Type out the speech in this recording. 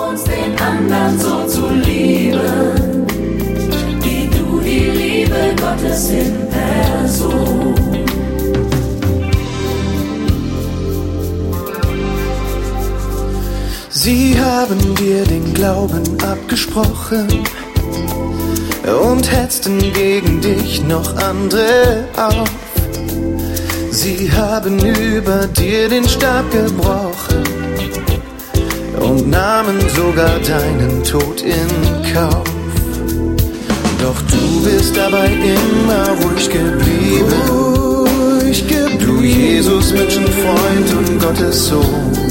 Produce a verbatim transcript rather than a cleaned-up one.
uns, den anderen so zu lieben, wie du die Liebe Gottes in Person. Sie haben dir den Glauben abgesprochen und hetzten gegen dich noch andere auf. Sie haben über dir den Stab gebrochen und nahmen sogar deinen Tod in Kauf. Doch du bist dabei immer ruhig geblieben. Ruhig geblieben. Du Jesus, Menschenfreund und Gottes Sohn.